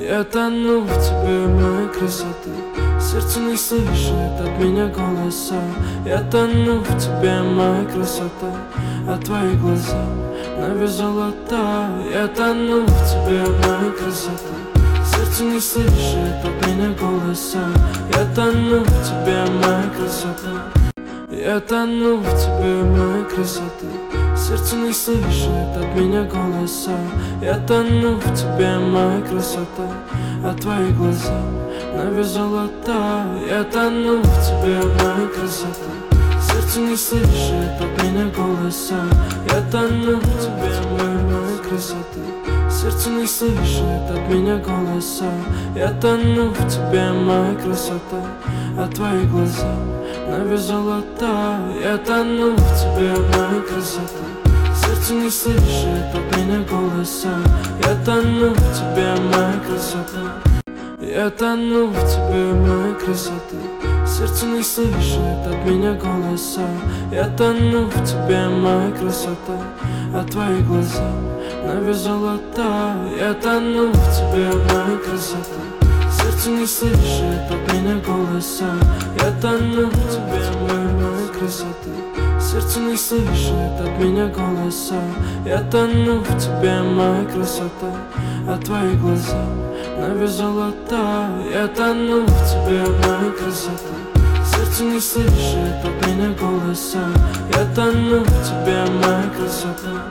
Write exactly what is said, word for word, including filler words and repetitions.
Я тону в тебе, моей красоты. Сердце не слышит от меня голоса. Я тону в тебе, моя красота. А твои глаза на вес золота. Я тону в тебе, моя красота. Сердце не слышит от меня голоса. Я тону в тебе, моя красота. Я тону в тебе, моей красоты. Сердце не слышит от меня голоса. Я тону в тебе, моя красота. А твои глаза на вес золота. Я тону в тебе, моя красота. Сердце не слышит от меня голоса. Я тону в тебе, моя красота. Сердце не слышит от меня голоса. Я тону в тебе, моя красота. А твои глаза на вес золота. Я тону в тебе, моя красота. Сердце не слышит от меня голоса. Я тону в тебе, моя красота. Я тону в тебе, моя красота. Сердце не слышит от меня голоса. Я тону в тебе, моя красота. А твои глаза на вес золота. Я тону в тебе, моя красота. Сердце не слышит от меня голоса. Я тону в тебе, моя красота. Сердце не слышит от меня голоса. Я тону в тебе, моя красота. А твои глаза на вес золота. Я тону в тебе, моя красота. Сердце не слышит от меня голоса. Я тону в тебе, моя красота.